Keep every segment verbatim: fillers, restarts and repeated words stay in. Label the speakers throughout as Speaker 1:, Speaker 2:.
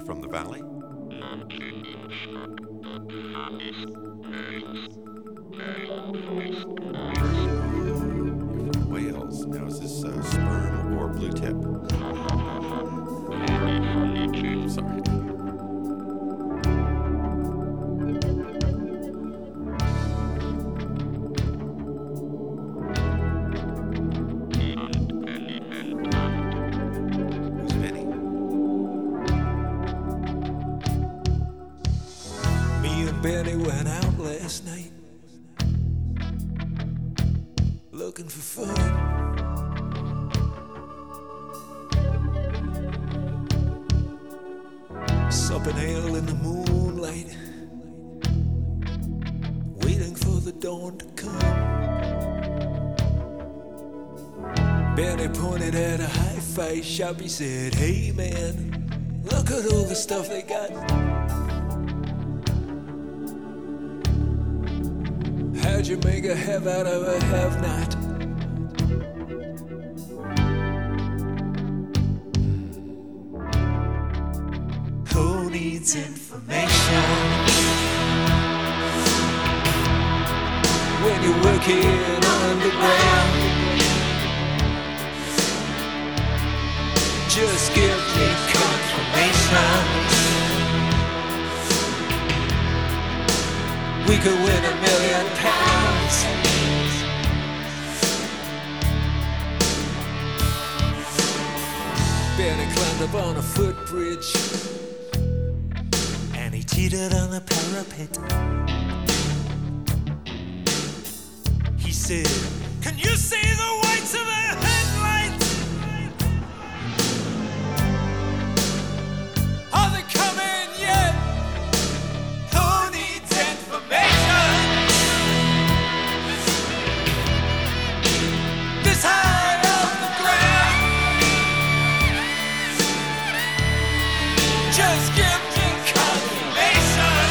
Speaker 1: from the valley. Whales. Now is this uh, sperm or blue tip? Sorry. Who's Benny?
Speaker 2: Me and Benny went out last night looking for fun. Supping ale in the moonlight, waiting for the dawn to come. Benny pointed at a hi-fi shop. He said, "Hey man, look at all the stuff they got. How'd you make a have out of a have-not?" Who needs information when you're working underground? Just give me confirmation. We could win a million pounds. Benny climbed up on a footbridge and he teetered on the parapet. He said, "Can you see the whites of the headlights? Are they coming yet? Who needs information? This high off the ground. Just give me confirmation.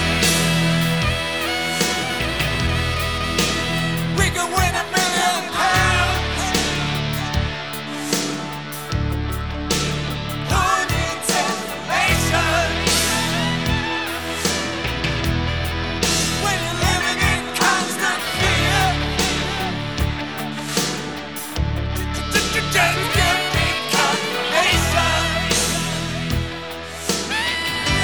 Speaker 2: We could win a million pounds. Who needs information? When you're living in constant fear, just give me confirmation.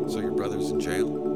Speaker 1: So your brother's in jail?